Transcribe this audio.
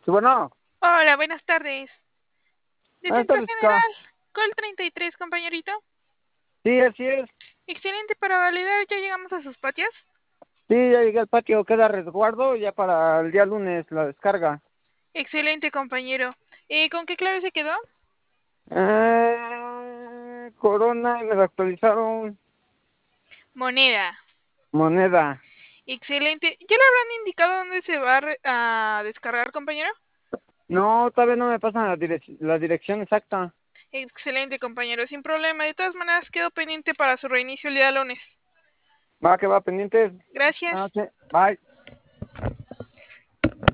Sí, bueno, Hola, buenas tardes. De buenas Centro tardes, chica. General, Col 33, compañerito. Sí, así es. Excelente, para validar, ya llegamos a sus patios. Sí, ya llegué al patio, queda resguardo ya para el día lunes la descarga. Excelente, compañero. ¿Con qué clave se quedó? Corona, y me lo actualizaron. Moneda. Moneda. Excelente. ¿Ya le habrán indicado dónde se va a descargar, compañero? No, todavía no me pasan la dirección exacta. Excelente, compañero, sin problema. De todas maneras, quedo pendiente para su reinicio el día lunes. Va, que va pendiente. Ah, Gracias. sí. Bye.